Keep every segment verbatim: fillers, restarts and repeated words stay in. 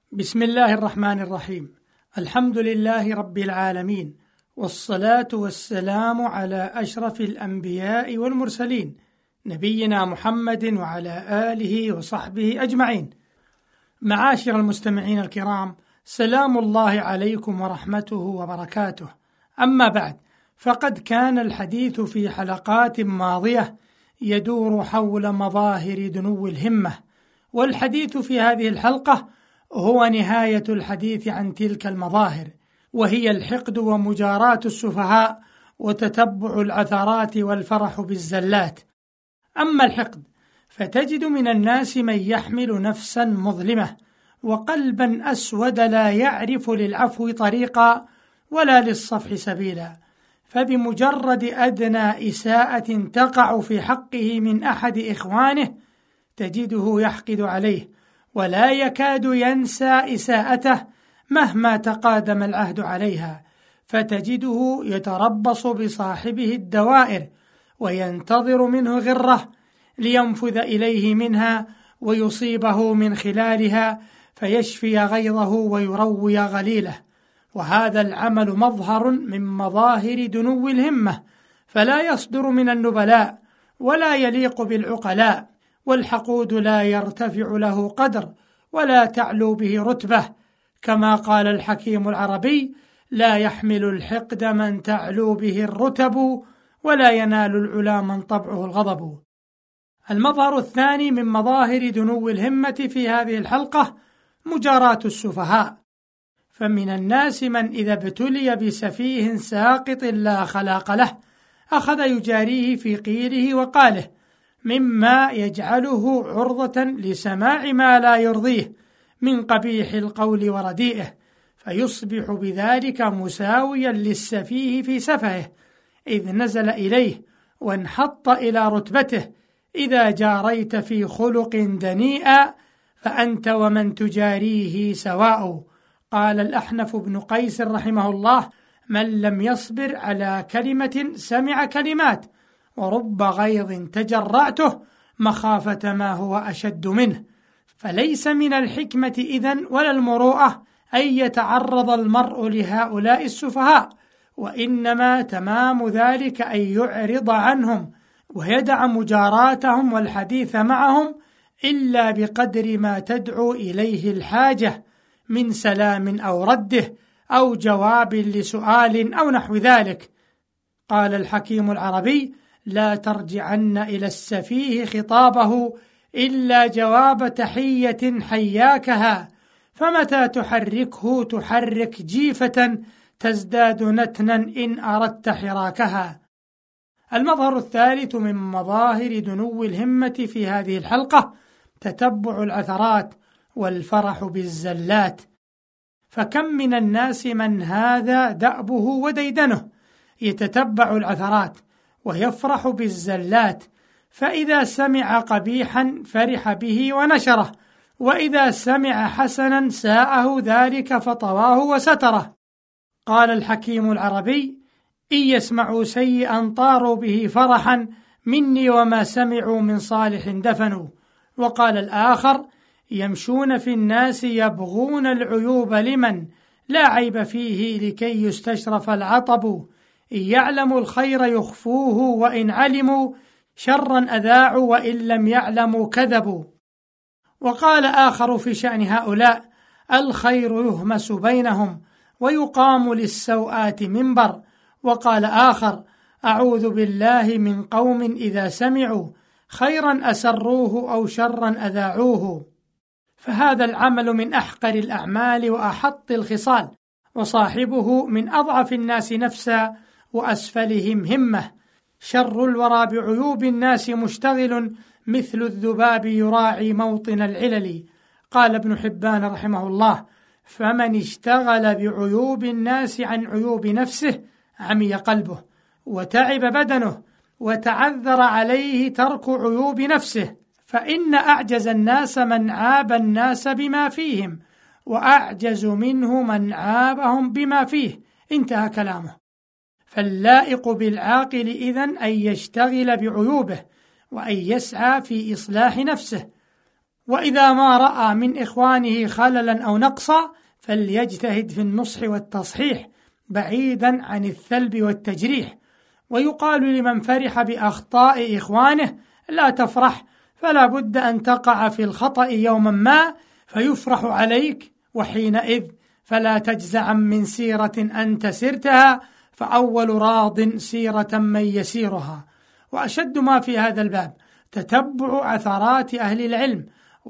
بسم الله الرحمن الرحيم. الحمد لله رب العالمين، والصلاة والسلام على أشرف الأنبياء والمرسلين، نبينا محمد وعلى آله وصحبه أجمعين. معاشر المستمعين الكرام، سلام الله عليكم ورحمته وبركاته. أما بعد، فقد كان الحديث في حلقات ماضية يدور حول مظاهر دنو الهمة، والحديث في هذه الحلقة هو نهاية الحديث عن تلك المظاهر، وهي الحقد ومجاراة السفهاء وتتبع العثرات والفرح بالزلات. أما الحقد فتجد من الناس من يحمل نفسا مظلمة وقلبا أسود لا يعرف للعفو طريقا ولا للصفح سبيلا، فبمجرد أدنى إساءة تقع في حقه من أحد إخوانه تجده يحقد عليه ولا يكاد ينسى إساءته مهما تقادم العهد عليها، فتجده يتربص بصاحبه الدوائر وينتظر منه غرة لينفذ إليه منها ويصيبه من خلالها فيشفي غيظه ويروي غليله. وهذا العمل مظهر من مظاهر دنو الهمة، فلا يصدر من النبلاء ولا يليق بالعقلاء، والحقود لا يرتفع له قدر ولا تعلو به رتبة، كما قال الحكيم العربي: لا يحمل الحقد من تعلو به الرتب، ولا ينال العلا من طبعه الغضب. المظهر الثاني من مظاهر دنو الهمة في هذه الحلقة مجاراة السفهاء. فمن الناس من إذا ابتلي بسفيه ساقط لا خلاق له أخذ يجاريه في قيله وقاله، مما يجعله عرضة لسماع ما لا يرضيه من قبيح القول ورديئه، فيصبح بذلك مساويا للسفيه في سفهه إذ نزل إليه وانحط إلى رتبته. إذا جاريت في خلق دنيئا فأنت ومن تجاريه سواء. قال الأحنف بن قيس رحمه الله: من لم يصبر على كلمة سمع كلمات، ورب غيظ تجرعته مخافة ما هو أشد منه. فليس من الحكمة إذن ولا المروءة أن يتعرض المرء لهؤلاء السفهاء، وإنما تمام ذلك أن يعرض عنهم ويدع مجاراتهم والحديث معهم إلا بقدر ما تدعو إليه الحاجة من سلام أو رده أو جواب لسؤال أو نحو ذلك. قال الحكيم العربي: لا ترجعن إلى السفيه خطابه إلا جواب تحية حياكها، فمتى تحركه تحرك جيفة تزداد نتنا إن أردت حراكها. المظهر الثالث من مظاهر دنو الهمة في هذه الحلقة تتبع العثرات والفرح بالزلات. فكم من الناس من هذا دأبه وديدنه يتتبع العثرات ويفرح بالزلات، فإذا سمع قبيحا فرح به ونشره، وإذا سمع حسنا ساءه ذلك فطواه وستره. قال الحكيم العربي: إن يسمعوا سيئا طاروا به فرحا، مني وما سمعوا من صالح دفنوا. وقال الآخر: يمشون في الناس يبغون العيوب لمن لا عيب فيه لكي يستشرف العطب، إن يعلموا الخير يخفوه وإن علموا شرا أذاعوا وإن لم يعلموا كذبوا. وقال آخر في شأن هؤلاء: الخير يهمس بينهم ويقام للسوءات منبر. وقال آخر: أعوذ بالله من قوم إذا سمعوا خيرا أسروه أو شرا أذاعوه. فهذا العمل من أحقر الأعمال وأحط الخصال، وصاحبه من أضعف الناس نفسا وأسفلهم همة. شر الورى بعيوب الناس مشتغل، مثل الذباب يراعي موطن العلل. قال ابن حبان رحمه الله: فمن اشتغل بعيوب الناس عن عيوب نفسه عمي قلبه وتعب بدنه وتعذر عليه ترك عيوب نفسه، فإن أعجز الناس من عاب الناس بما فيهم، وأعجز منه من عابهم بما فيه. انتهى كلامه. فاللائق بالعاقل إذن أن يشتغل بعيوبه وأن يسعى في إصلاح نفسه، وإذا ما رأى من إخوانه خللا أو نقصا فليجتهد في النصح والتصحيح بعيدا عن الثلب والتجريح. ويقال لمن فرح بأخطاء إخوانه: لا تفرح، فلا بد أن تقع في الخطأ يوما ما فيفرح عليك، وحينئذ فلا تجزع من سيرة أنت سرتها، فأول راض سيرة من يسيرها. وأشد ما في هذا الباب تتبع عثرات أهل العلم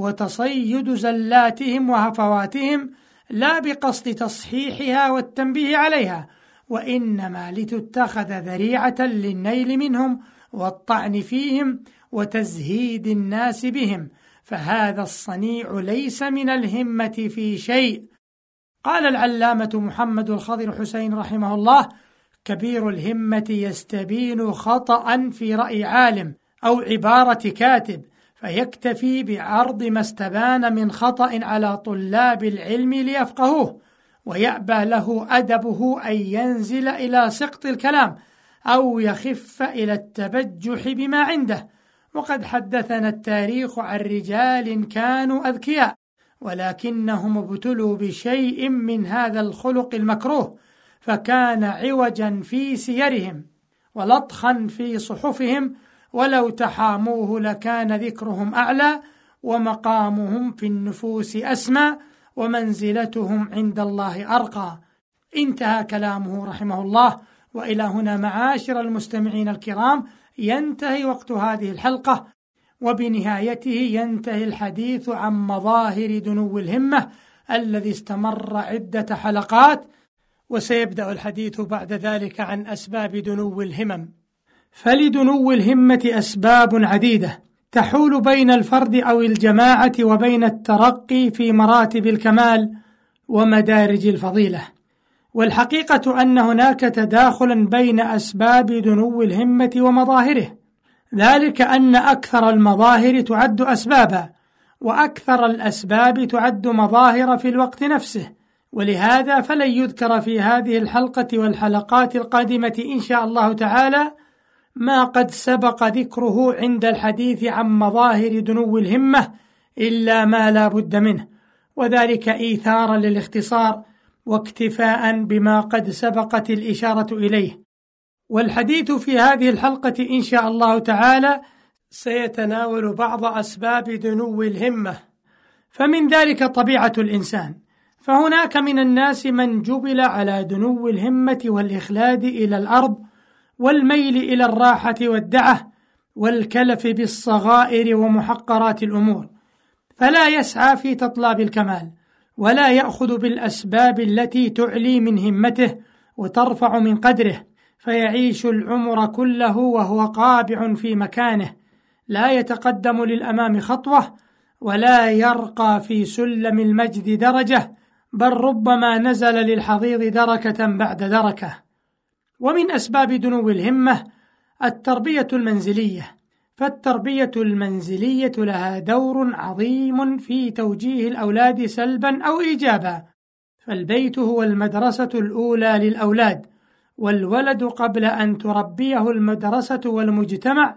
وتصيد زلاتهم وهفواتهم، لا بقصد تصحيحها والتنبيه عليها، وإنما لتتخذ ذريعة للنيل منهم والطعن فيهم وتزهيد الناس بهم، فهذا الصنيع ليس من الهمة في شيء. قال العلامة محمد الخضر حسين رحمه الله: كبير الهمة يستبين خطأ في رأي عالم أو عبارة كاتب، فيكتفي بعرض ما استبان من خطأ على طلاب العلم ليفقهوه، ويأبى له أدبه أن ينزل إلى سقط الكلام أو يخف إلى التبجح بما عنده. وقد حدثنا التاريخ عن رجال كانوا أذكياء ولكنهم ابتلوا بشيء من هذا الخلق المكروه، فكان عوجا في سيرهم ولطخا في صحفهم، ولو تحاموه لكان ذكرهم أعلى ومقامهم في النفوس أسمى ومنزلتهم عند الله أرقى. انتهى كلامه رحمه الله. وإلى هنا معاشر المستمعين الكرام ينتهي وقت هذه الحلقة، وبنهايته ينتهي الحديث عن مظاهر دنو الهمة الذي استمر عدة حلقات، وسيبدأ الحديث بعد ذلك عن أسباب دنو الهمم. فلدنو الهمة أسباب عديدة تحول بين الفرد أو الجماعة وبين الترقي في مراتب الكمال ومدارج الفضيلة. والحقيقة أن هناك تداخلا بين أسباب دنو الهمة ومظاهره، ذلك أن أكثر المظاهر تعد أسبابا، وأكثر الأسباب تعد مظاهر في الوقت نفسه. ولهذا فلن يذكر في هذه الحلقة والحلقات القادمة إن شاء الله تعالى ما قد سبق ذكره عند الحديث عن مظاهر دنو الهمة إلا ما لا بد منه، وذلك إيثارا للاختصار واكتفاء بما قد سبقت الإشارة إليه. والحديث في هذه الحلقة إن شاء الله تعالى سيتناول بعض أسباب دنو الهمة. فمن ذلك طبيعة الإنسان، فهناك من الناس من جبل على دنو الهمة والإخلاد إلى الأرض والميل إلى الراحة والدعة والكلف بالصغائر ومحقرات الأمور، فلا يسعى في تطلاب الكمال ولا يأخذ بالأسباب التي تعلي من همته وترفع من قدره، فيعيش العمر كله وهو قابع في مكانه، لا يتقدم للأمام خطوة ولا يرقى في سلم المجد درجة، بل ربما نزل للحضيض دركة بعد دركة. ومن أسباب دنو الهمة التربية المنزلية، فالتربية المنزلية لها دور عظيم في توجيه الأولاد سلبا أو إيجابا، فالبيت هو المدرسة الأولى للأولاد، والولد قبل أن تربيه المدرسة والمجتمع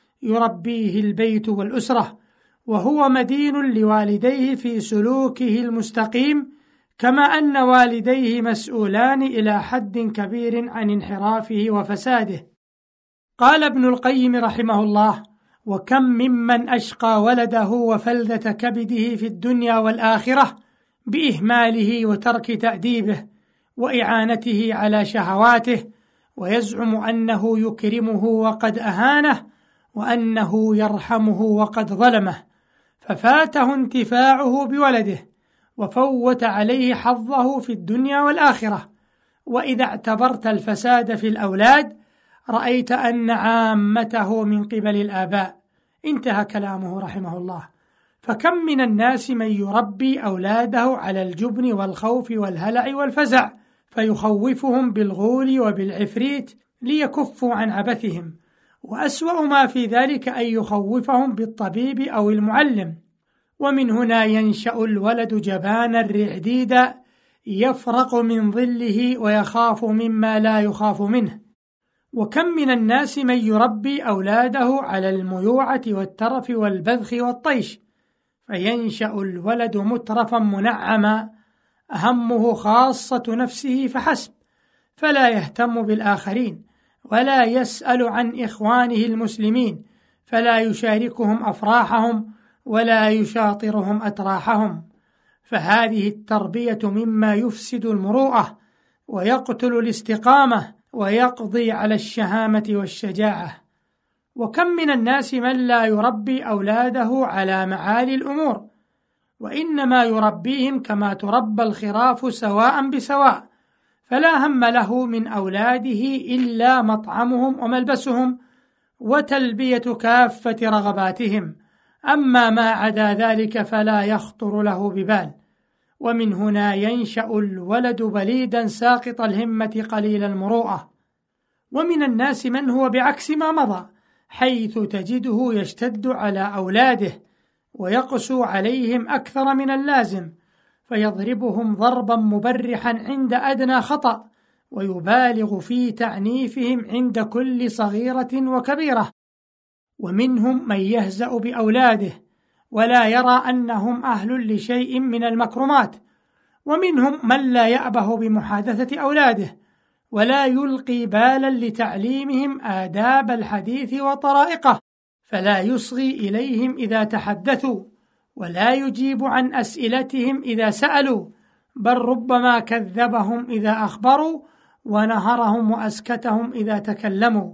يربيه البيت والأسرة، وهو مدين لوالديه في سلوكه المستقيم، كما أن والديه مسؤولان إلى حد كبير عن انحرافه وفساده. قال ابن القيم رحمه الله: وكم ممن أشقى ولده وفلذة كبده في الدنيا والآخرة بإهماله وترك تأديبه وإعانته على شهواته، ويزعم أنه يكرمه وقد أهانه، وأنه يرحمه وقد ظلمه، ففاته انتفاعه بولده وفوت عليه حظه في الدنيا والآخرة. وإذا اعتبرت الفساد في الأولاد رأيت أن عامته من قبل الآباء. انتهى كلامه رحمه الله. فكم من الناس من يربي أولاده على الجبن والخوف والهلع والفزع، فيخوفهم بالغول وبالعفريت ليكفوا عن عبثهم، وأسوأ ما في ذلك أن يخوفهم بالطبيب أو المعلم. ومن هنا ينشأ الولد جبانا رعديدا يفرق من ظله ويخاف مما لا يخاف منه. وكم من الناس من يربي أولاده على الميوعة والترف والبذخ والطيش، فينشأ الولد مترفا منعما أهمه خاصة نفسه فحسب، فلا يهتم بالآخرين، ولا يسأل عن إخوانه المسلمين، فلا يشاركهم أفراحهم ولا يشاطرهم أتراحهم. فهذه التربية مما يفسد المروءة ويقتل الاستقامة ويقضي على الشهامة والشجاعة. وكم من الناس من لا يربي أولاده على معالي الأمور، وإنما يربيهم كما تربى الخراف سواء بسواء، فلا هم له من أولاده إلا مطعمهم وملبسهم وتلبية كافة رغباتهم، أما ما عدا ذلك فلا يخطر له ببال. ومن هنا ينشأ الولد بليدا ساقط الهمة قليل المروءة. ومن الناس من هو بعكس ما مضى، حيث تجده يشتد على أولاده ويقسو عليهم أكثر من اللازم، فيضربهم ضربا مبرحا عند أدنى خطأ، ويبالغ في تعنيفهم عند كل صغيرة وكبيرة. ومنهم من يهزأ بأولاده ولا يرى أنهم أهل لشيء من المكرمات، ومنهم من لا يأبه بمحادثة أولاده ولا يلقي بالا لتعليمهم آداب الحديث وطرائقه، فلا يصغي إليهم إذا تحدثوا ولا يجيب عن أسئلتهم إذا سألوا، بل ربما كذبهم إذا أخبروا ونهرهم وأسكتهم إذا تكلموا.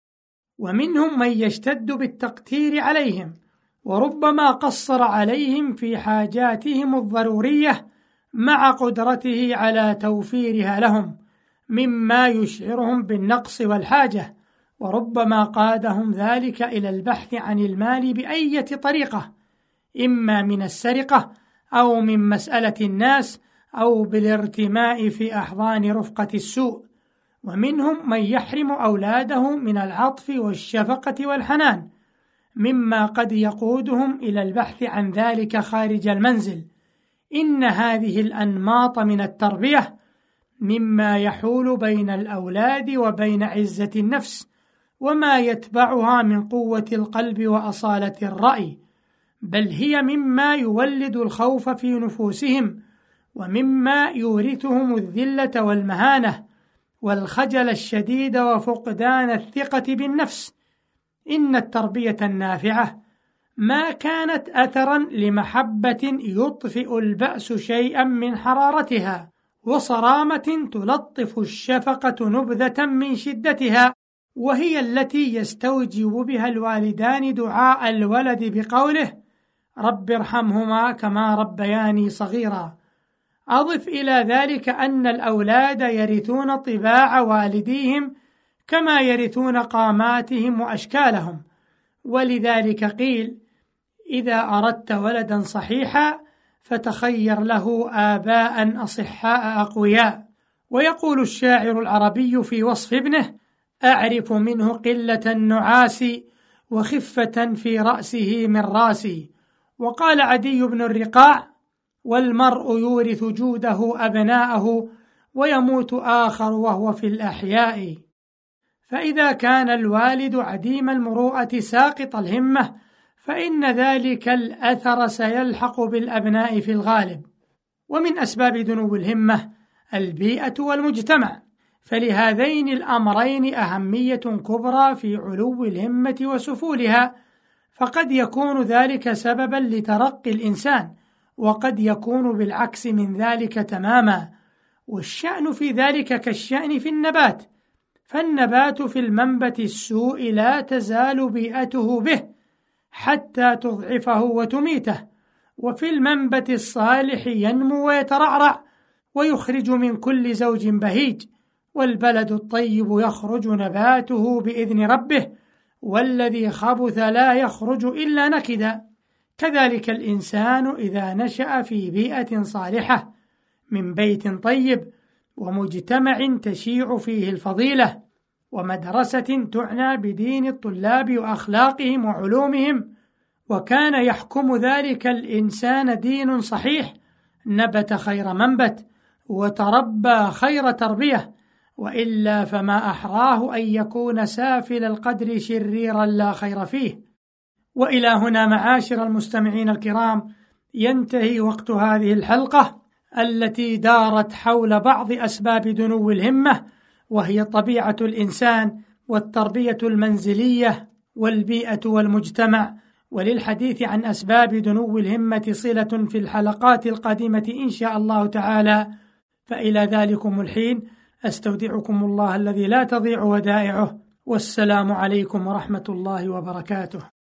ومنهم من يشتد بالتقتير عليهم، وربما قصر عليهم في حاجاتهم الضرورية مع قدرته على توفيرها لهم، مما يشعرهم بالنقص والحاجة، وربما قادهم ذلك إلى البحث عن المال بأية طريقة، إما من السرقة أو من مسألة الناس أو بالارتماء في أحضان رفقة السوء. ومنهم من يحرم أولاده من العطف والشفقة والحنان، مما قد يقودهم إلى البحث عن ذلك خارج المنزل. إن هذه الأنماط من التربية مما يحول بين الأولاد وبين عزة النفس وما يتبعها من قوة القلب وأصالة الرأي، بل هي مما يولد الخوف في نفوسهم، ومما يورثهم الذلة والمهانة والخجل الشديد وفقدان الثقة بالنفس. إن التربية النافعة ما كانت أثرا لمحبة يطفئ البأس شيئا من حرارتها، وصرامة تلطف الشفقة نبذة من شدتها، وهي التي يستوجب بها الوالدان دعاء الولد بقوله رب ارحمهما كما ربياني صغيرا. أضف إلى ذلك أن الأولاد يرثون طباع والديهم كما يرثون قاماتهم وأشكالهم، ولذلك قيل إذا أردت ولدا صحيحا فتخير له آباء أصحاء أقوياء. ويقول الشاعر العربي في وصف ابنه أعرف منه قلة النعاس وخفة في رأسه من راسي. وقال عدي بن الرقاع والمرء يورث جوده أبناءه ويموت آخر وهو في الأحياء. فإذا كان الوالد عديم المروءة ساقط الهمة فإن ذلك الأثر سيلحق بالأبناء في الغالب. ومن أسباب دنو الهمة البيئة والمجتمع، فلهذين الأمرين أهمية كبرى في علو الهمة وسفولها، فقد يكون ذلك سببا لترقي الإنسان، وقد يكون بالعكس من ذلك تماما. والشأن في ذلك كالشأن في النبات، فالنبات في المنبت السوء لا تزال بيئته به حتى تضعفه وتميته، وفي المنبت الصالح ينمو ويترعرع ويخرج من كل زوج بهيج. والبلد الطيب يخرج نباته بإذن ربه، والذي خبث لا يخرج إلا نكدا. كذلك الإنسان إذا نشأ في بيئة صالحة من بيت طيب ومجتمع تشيع فيه الفضيلة ومدرسة تعنى بدين الطلاب وأخلاقهم وعلومهم، وكان يحكم ذلك الإنسان دين صحيح، نبت خير منبت وتربى خير تربية، وإلا فما أحراه أن يكون سافل القدر شريرا لا خير فيه. وإلى هنا معاشر المستمعين الكرام ينتهي وقت هذه الحلقة التي دارت حول بعض أسباب دنو الهمة، وهي طبيعة الإنسان والتربية المنزلية والبيئة والمجتمع. وللحديث عن أسباب دنو الهمة صلة في الحلقات القادمة إن شاء الله تعالى، فإلى ذلكم الحين أستودعكم الله الذي لا تضيع ودائعه، والسلام عليكم ورحمة الله وبركاته.